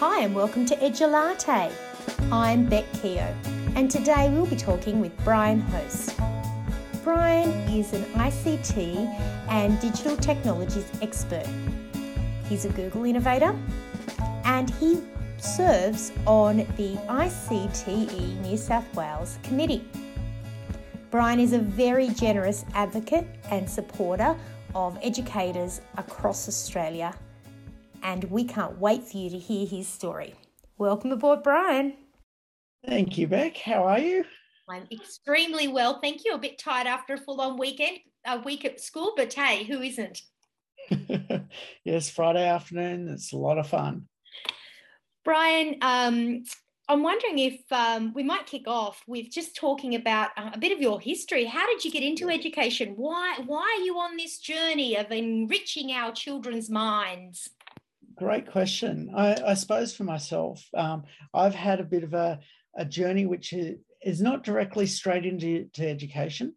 Hi and welcome to Edulate. I'm Beck Keogh and today we'll be talking with Brian Host. Brian is an ICT and digital technologies expert. He's a Google innovator and he serves on the ICTE New South Wales committee. Brian is a very generous advocate and supporter of educators across Australia, and we can't wait for you to hear his story. Welcome aboard, Brian. Thank you, Beck. How are you? I'm extremely well, thank you. A bit tired after a full-on week at school, but hey, who isn't? Yes, Friday afternoon. It's a lot of fun. Brian, I'm wondering if we might kick off with just talking about a bit of your history. How did you get into education? Why are you on this journey of enriching our children's minds? Great question. I suppose for myself, I've had a bit of a journey which is not directly straight into education.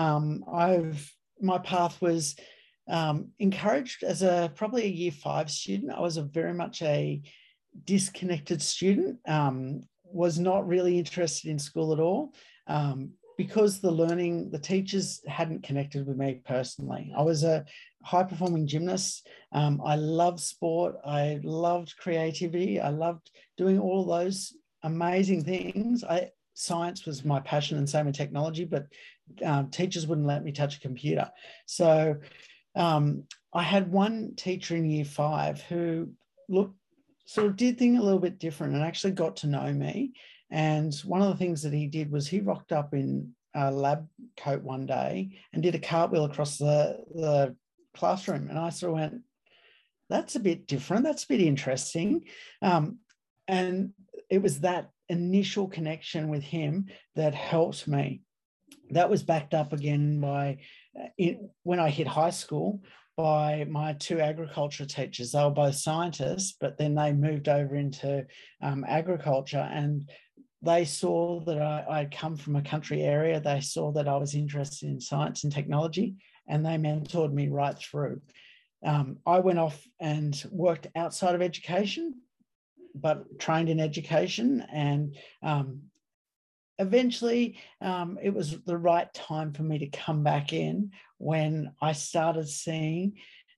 My path was encouraged as probably a year 5 student. I was very much a disconnected student, was not really interested in school at all, because the teachers hadn't connected with me personally. I was a high-performing gymnast. I loved sport. I loved creativity. I loved doing all those amazing things. Science was my passion, and same with technology, but teachers wouldn't let me touch a computer. So I had one teacher in year 5 who sort of did things a little bit different and actually got to know me. And one of the things that he did was he rocked up in a lab coat one day and did a cartwheel across the classroom. And I sort of went, that's a bit different. That's a bit interesting. And it was that initial connection with him that helped me. That was backed up again when I hit high school, by my 2 agriculture teachers. They were both scientists, but then they moved over into agriculture, and they saw that I'd come from a country area. They saw that I was interested in science and technology, and they mentored me right through. I went off and worked outside of education, but trained in education, and eventually, it was the right time for me to come back in when I started seeing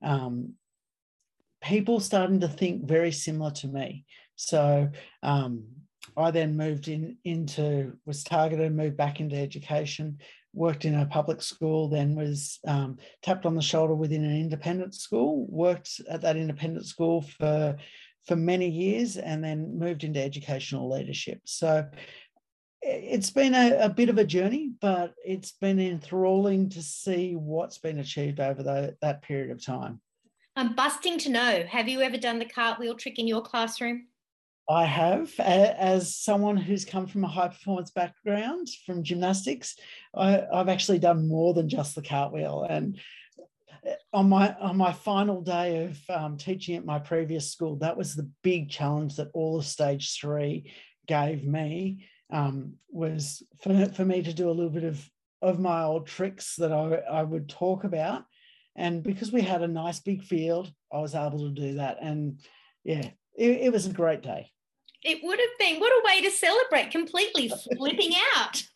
people starting to think very similar to me. So I then was targeted, moved back into education, worked in a public school, then was tapped on the shoulder within an independent school, worked at that independent school for many years, and then moved into educational leadership. So it's been a bit of a journey, but it's been enthralling to see what's been achieved over that period of time. I'm busting to know, have you ever done the cartwheel trick in your classroom? I have. As someone who's come from a high-performance background from gymnastics, I've actually done more than just the cartwheel. And on my final day of teaching at my previous school, that was the big challenge that all of Stage 3 gave me. Was for me to do a little bit of my old tricks that I would talk about. And because we had a nice big field, I was able to do that. And yeah, it was a great day. It would have been. What a way to celebrate, completely flipping out.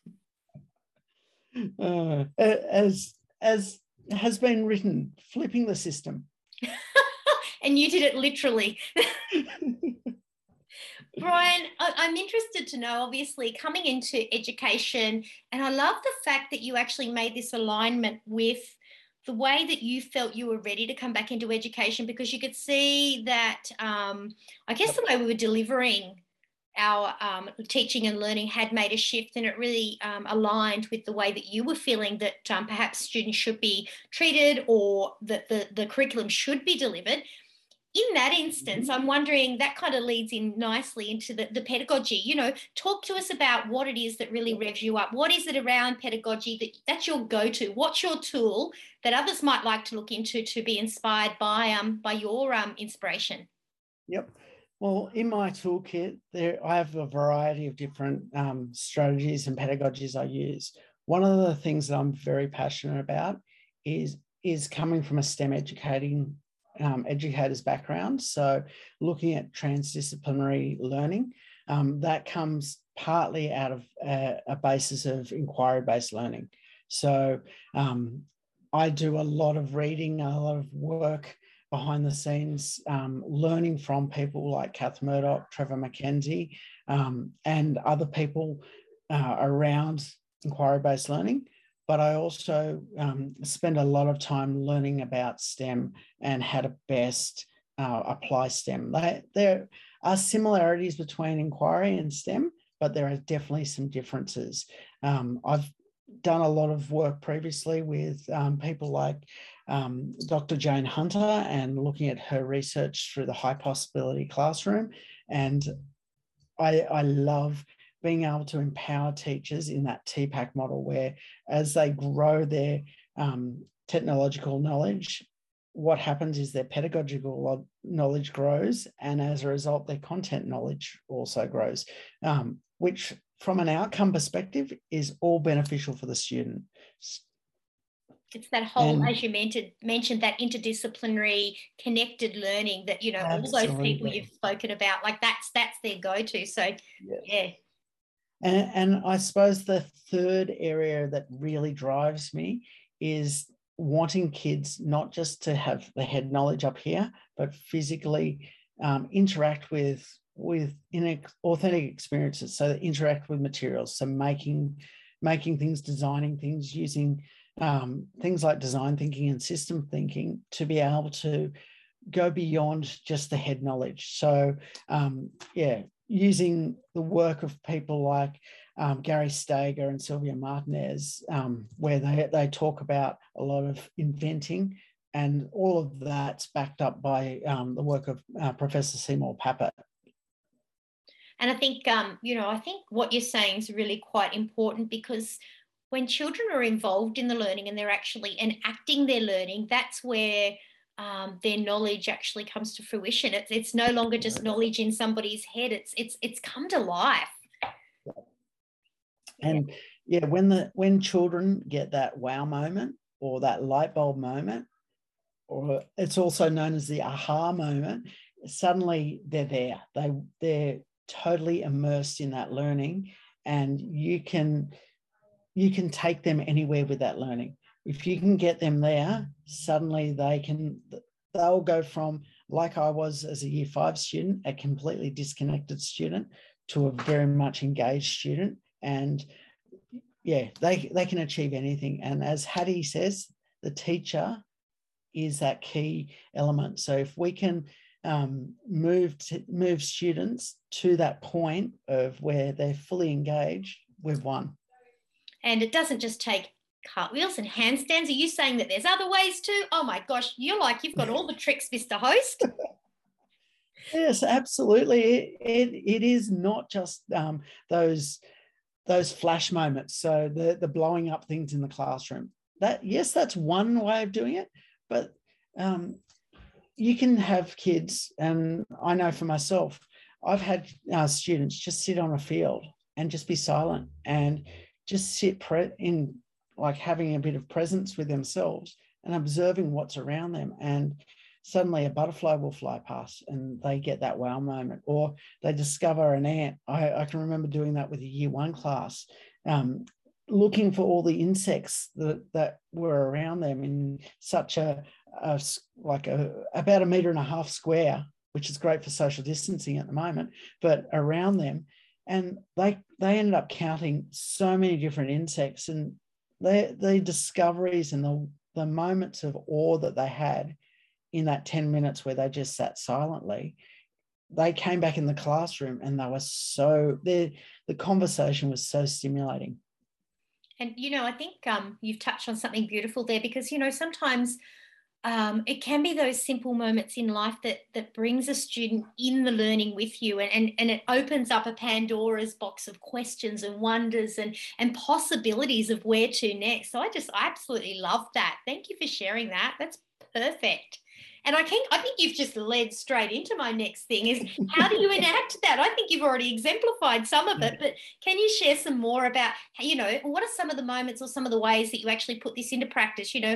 As has been written, flipping the system. And you did it literally. Brian, I'm interested to know, obviously, coming into education, and I love the fact that you actually made this alignment with the way that you felt you were ready to come back into education, because you could see that, I guess the way we were delivering our teaching and learning had made a shift, and it really aligned with the way that you were feeling that perhaps students should be treated, or that the curriculum should be delivered. In that instance, I'm wondering, that kind of leads in nicely into the pedagogy. Talk to us about what it is that really revs you up. What is it around pedagogy that's your go-to? What's your tool that others might like to look into to be inspired by your inspiration? Yep. Well, in my toolkit, I have a variety of different strategies and pedagogies I use. One of the things that I'm very passionate about is coming from a STEM educating educator's background. So looking at transdisciplinary learning, that comes partly out of a basis of inquiry-based learning. So I do a lot of reading, a lot of work behind the scenes, learning from people like Kath Murdoch, Trevor McKenzie, and other people around inquiry-based learning. But I also spend a lot of time learning about STEM and how to best apply STEM. There are similarities between inquiry and STEM, but there are definitely some differences. I've done a lot of work previously with people like Dr. Jane Hunter and looking at her research through the high possibility classroom. And I love being able to empower teachers in that TPACK model, where as they grow their technological knowledge, what happens is their pedagogical knowledge grows, and as a result, their content knowledge also grows, which from an outcome perspective is all beneficial for the student. It's that whole, as you mentioned, that interdisciplinary connected learning that, you know, absolutely, all those people you've spoken about, like that's their go-to. So yes. Yeah. And I suppose the third area that really drives me is wanting kids not just to have the head knowledge up here, but physically interact with authentic experiences. So that interact with materials, so making things, designing things, using things like design thinking and system thinking to be able to go beyond just the head knowledge. So using the work of people like Gary Stager and Sylvia Martinez, where they talk about a lot of inventing, and all of that's backed up by the work of Professor Seymour Papert. And I think, I think what you're saying is really quite important, because when children are involved in the learning and they're actually enacting their learning, that's where their knowledge actually comes to fruition. It's no longer just knowledge in somebody's head. It's come to life. And when children get that wow moment or that light bulb moment, or it's also known as the aha moment, suddenly they're there. They're totally immersed in that learning, and you can take them anywhere with that learning. If you can get them there, suddenly they'll go from, like I was as a Year 5 student, a completely disconnected student, to a very much engaged student. And they can achieve anything. And as Hattie says, the teacher is that key element. So if we can move students to that point of where they're fully engaged, we've won. And it doesn't just take cartwheels and handstands. Are you saying that there's other ways too? Oh my gosh, you've got all the tricks, Mr. Host. Yes, absolutely. It is not just those flash moments. So the blowing up things in the classroom. That's one way of doing it, but you can have kids, and I know for myself, I've had students just sit on a field and just be silent and just sit in, like having a bit of presence with themselves and observing what's around them. And suddenly a butterfly will fly past and they get that wow moment, or they discover an ant. I can remember doing that with a Year 1 class, looking for all the insects that were around them in such about 1.5 meters square, which is great for social distancing at the moment, but around them. And they ended up counting so many different insects, and the discoveries and the moments of awe that they had in that 10 minutes where they just sat silently, they came back in the classroom and they were the conversation was so stimulating. And, I think you've touched on something beautiful there, because, sometimes it can be those simple moments in life that brings a student in the learning with you, and it opens up a Pandora's box of questions and wonders and possibilities of where to next. So I absolutely love that. Thank you for sharing that. That's perfect. And I think you've just led straight into my next thing, is how do you enact that? I think you've already exemplified some of it, but can you share some more about, what are some of the moments or some of the ways that you actually put this into practice?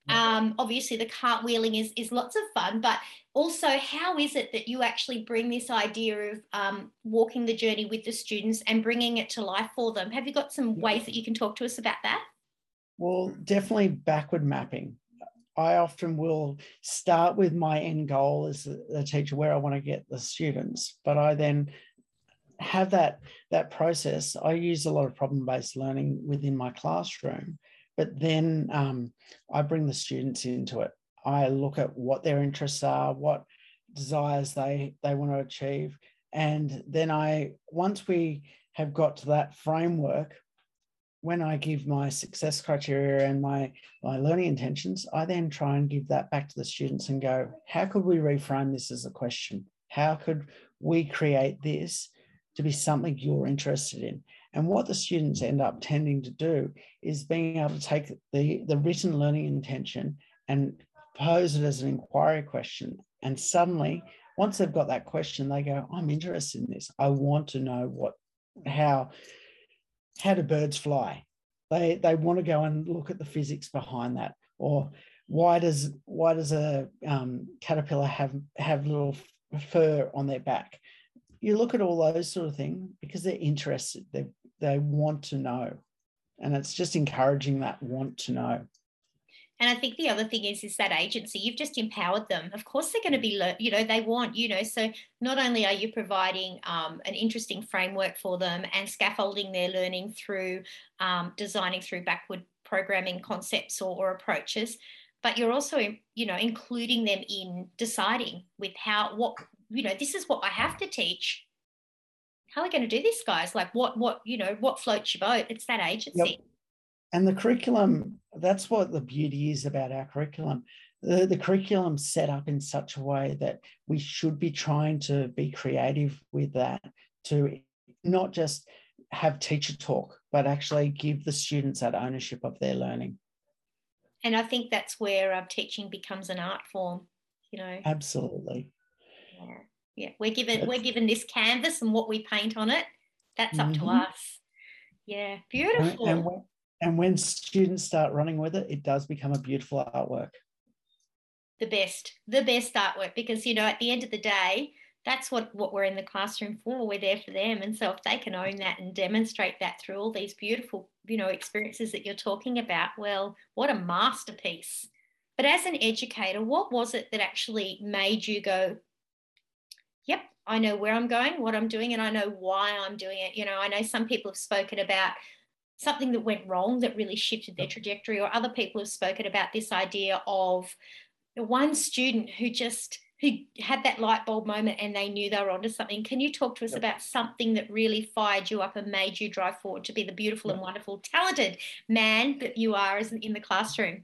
Obviously, the cartwheeling is lots of fun, but also, how is it that you actually bring this idea of walking the journey with the students and bringing it to life for them? Have you got some ways that you can talk to us about that? Well, definitely backward mapping. I often will start with my end goal as a teacher, where I want to get the students, but I then have that process. I use a lot of problem-based learning within my classroom, but then I bring the students into it. I look at what their interests are, what desires they want to achieve, and then once we have got to that framework, when I give my success criteria and my learning intentions, I then try and give that back to the students and go, how could we reframe this as a question? How could we create this to be something you're interested in? And what the students end up tending to do is being able to take the written learning intention and pose it as an inquiry question. And suddenly, once they've got that question, they go, I'm interested in this. I want to know how do birds fly? They want to go and look at the physics behind that. Or why does a caterpillar have little fur on their back? You look at all those sort of things because they're interested. They want to know. And it's just encouraging that want to know. And I think the other thing is that agency. You've just empowered them. Of course, they're going to be, they want, so not only are you providing an interesting framework for them and scaffolding their learning through designing through backward programming concepts or approaches, but you're also, including them in deciding with this is what I have to teach. How are we going to do this, guys? Like what floats your boat? It's that agency. Yep. And the curriculum, that's what the beauty is about our curriculum. The curriculum's set up in such a way that we should be trying to be creative with that, to not just have teacher talk, but actually give the students that ownership of their learning. And I think that's where teaching becomes an art form, Absolutely. Yeah. We're given this canvas, and what we paint on it, that's up to us. Yeah, beautiful. And when students start running with it, it does become a beautiful artwork. The best artwork, because, at the end of the day, that's what we're in the classroom for. We're there for them. And so if they can own that and demonstrate that through all these beautiful, experiences that you're talking about, well, what a masterpiece. But as an educator, what was it that actually made you go, yep, I know where I'm going, what I'm doing, and I know why I'm doing it. I know some people have spoken about something that went wrong that really shifted their trajectory, or other people have spoken about this idea of one student who had that light bulb moment and they knew they were onto something. Can you talk to us about something that really fired you up and made you drive forward to be the beautiful and wonderful, talented man that you are in the classroom?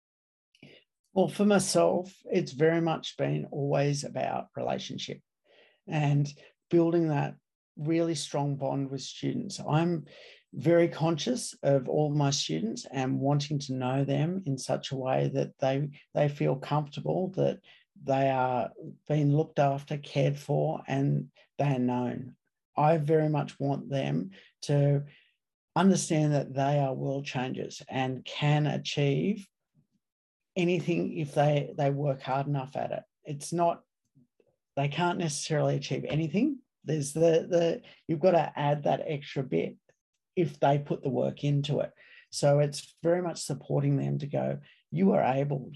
Well, for myself, it's very much been always about relationship and building that really strong bond with students. I'm very conscious of all my students and wanting to know them in such a way that they feel comfortable, that they are being looked after, cared for, and they're known. I very much want them to understand that they are world changers and can achieve anything if they work hard enough at it. It's not, they can't necessarily achieve anything. There's you've got to add that extra bit if they put the work into it. So it's very much supporting them to go, you are able,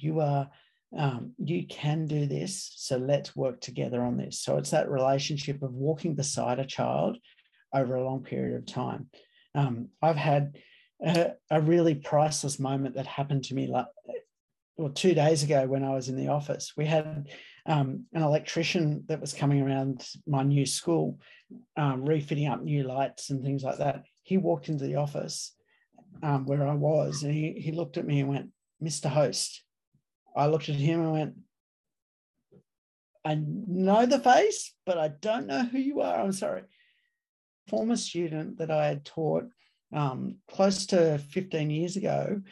you can do this, so let's work together on this. So it's that relationship of walking beside a child over a long period of time. I've had a really priceless moment that happened to me 2 days ago when I was in the office. We had an electrician that was coming around my new school, refitting up new lights and things like that. He walked into the office where I was, and he looked at me and went, "Mr. Host." I looked at him and went, "I know the face, but I don't know who you are. I'm sorry." Former student that I had taught close to 15 years ago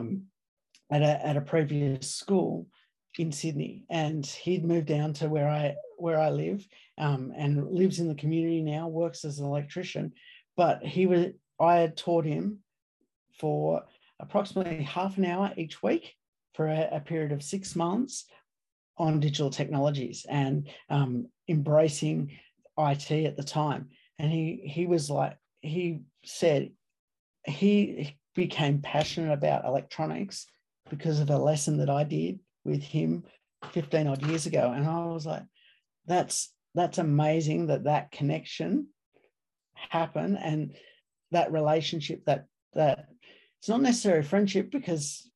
at a previous school in Sydney, and he'd moved down to where I live and lives in the community now, works as an electrician. But I had taught him for approximately half an hour each week for a period of 6 months on digital technologies and embracing IT at the time. And he said he became passionate about electronics because of a lesson that I did with him 15 odd years ago. And I was like, that's amazing that connection happened, and that relationship, that it's not necessarily friendship, because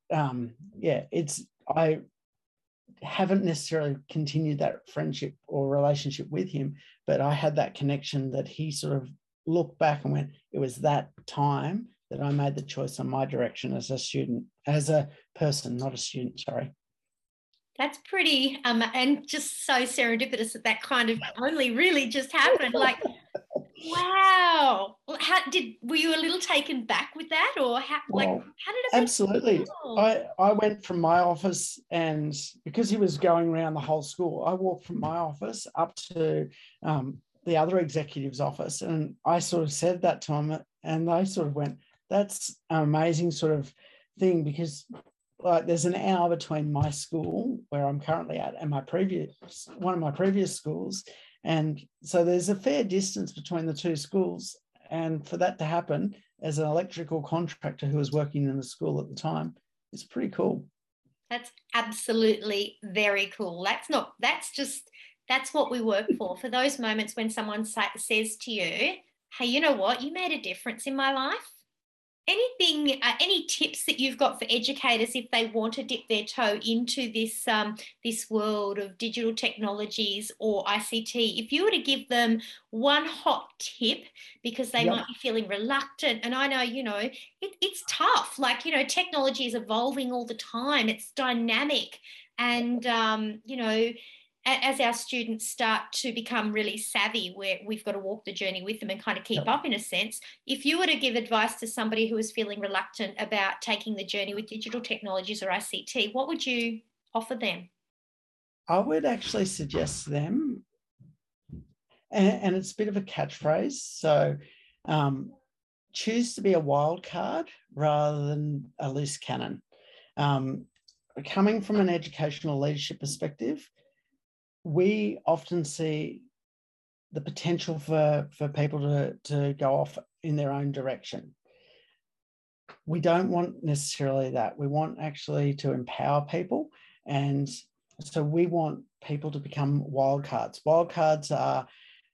I haven't necessarily continued that friendship or relationship with him, but I had that connection that he sort of looked back and went, it was that time that I made the choice on my direction as a student, as a person, not a student, sorry. That's pretty, and just so serendipitous that kind of only really just happened. Like, wow. Were you a little taken back with that, or how did it? Absolutely. I went from my office, and because he was going around the whole school, I walked from my office up to the other executive's office, and I sort of said that to him, and they sort of went, that's an amazing sort of thing, because like there's an hour between my school where I'm currently at and one of my previous schools. And so there's a fair distance between the two schools. And for that to happen as an electrical contractor who was working in the school at the time, it's pretty cool. That's absolutely very cool. That's what we work for. For those moments when someone says to you, hey, you know what? You made a difference in my life. Any tips that you've got for educators if they want to dip their toe into this world of digital technologies or ICT? If you were to give them one hot tip, because they might be feeling reluctant, and I know, it's tough. Like, technology is evolving all the time. It's dynamic, and as our students start to become really savvy, we've got to walk the journey with them and kind of keep up in a sense. If you were to give advice to somebody who is feeling reluctant about taking the journey with digital technologies or ICT, what would you offer them? I would actually suggest them, and it's a bit of a catchphrase, so choose to be a wild card rather than a loose cannon. Coming from an educational leadership perspective, we often see the potential for people to go off in their own direction. We don't want necessarily that. We want actually to empower people. And so we want people to become wildcards. Wildcards are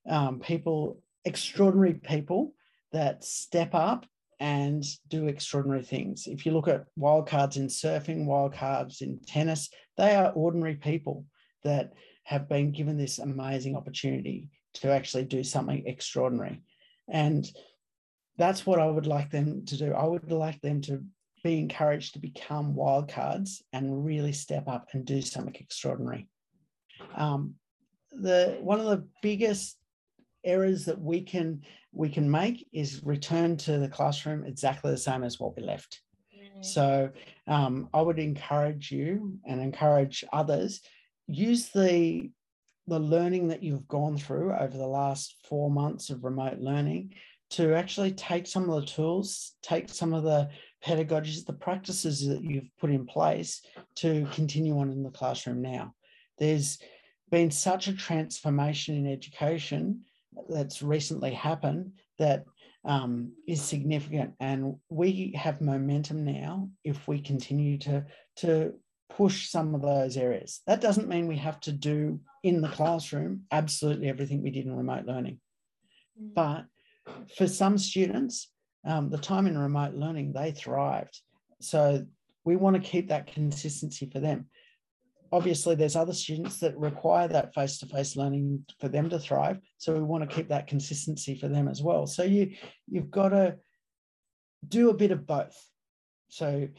extraordinary people that step up and do extraordinary things. If you look at wildcards in surfing, wildcards in tennis, they are ordinary people that have been given this amazing opportunity to actually do something extraordinary. And that's what I would like them to do. I would like them to be encouraged to become wildcards and really step up and do something extraordinary. One of the biggest errors that we can make is return to the classroom exactly the same as what we left. So I would encourage you and encourage others, use the learning that you've gone through over the last 4 months of remote learning to actually take some of the tools, take some of the pedagogies, the practices that you've put in place to continue on in the classroom now. There's been such a transformation in education that's recently happened that is significant, and we have momentum now if we continue to push some of those areas. That doesn't mean we have to do in the classroom absolutely everything we did in remote learning. But for some students, the time in remote learning, they thrived. So we want to keep that consistency for them. Obviously, there's other students that require that face-to-face learning for them to thrive. So we want to keep that consistency for them as well. So you've got to do a bit of both. So,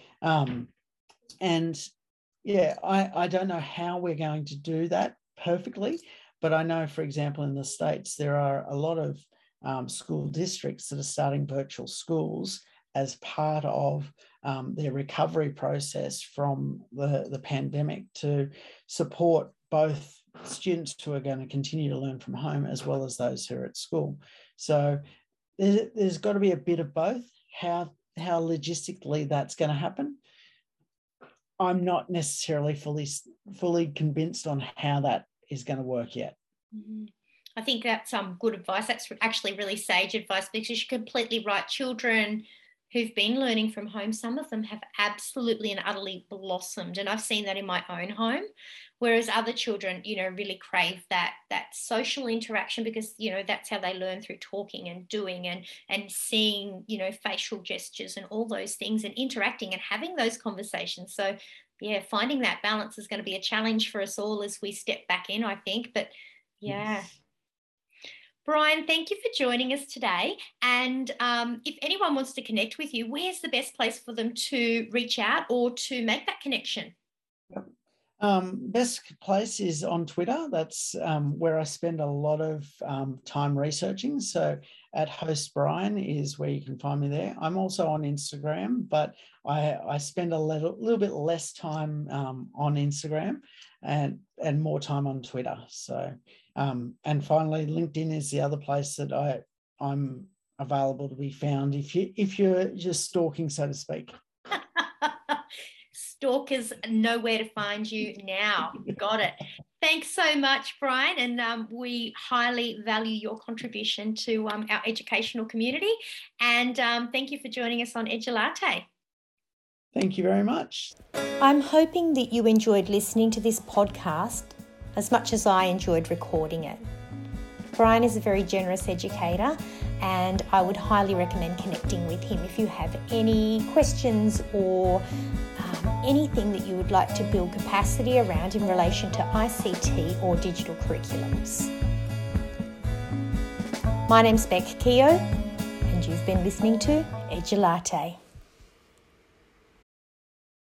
I don't know how we're going to do that perfectly, but I know, for example, in the States, there are a lot of school districts that are starting virtual schools as part of their recovery process from the pandemic to support both students who are going to continue to learn from home as well as those who are at school. So there's got to be a bit of both. How logistically that's going to happen, I'm not necessarily fully convinced on how that is going to work yet. Mm-hmm. I think that's good advice. That's actually really sage advice, because you're completely right. Children who've been learning from home, some of them have absolutely and utterly blossomed. And I've seen that in my own home, whereas other children, really crave that social interaction, because, that's how they learn, through talking and doing and seeing, facial gestures and all those things, and interacting and having those conversations. So yeah, finding that balance is going to be a challenge for us all as we step back in, I think. But yeah. Yes. Brian, thank you for joining us today. And if anyone wants to connect with you, where's the best place for them to reach out or to make that connection? Best place is on Twitter. That's where I spend a lot of time researching. So at Host Brian is where you can find me there. I'm also on Instagram, but I spend a little bit less time on Instagram and more time on Twitter. So and finally, LinkedIn is the other place that I'm available to be found if you're just stalking, so to speak. Stalkers know where to find you now. Got it. Thanks so much, Brian. And we highly value your contribution to our educational community. And thank you for joining us on Edulate. Thank you very much. I'm hoping that you enjoyed listening to this podcast as much as I enjoyed recording it. Brian is a very generous educator, and I would highly recommend connecting with him if you have any questions or anything that you would like to build capacity around in relation to ICT or digital curriculums. My name's Beck Keogh, and you've been listening to Edulate.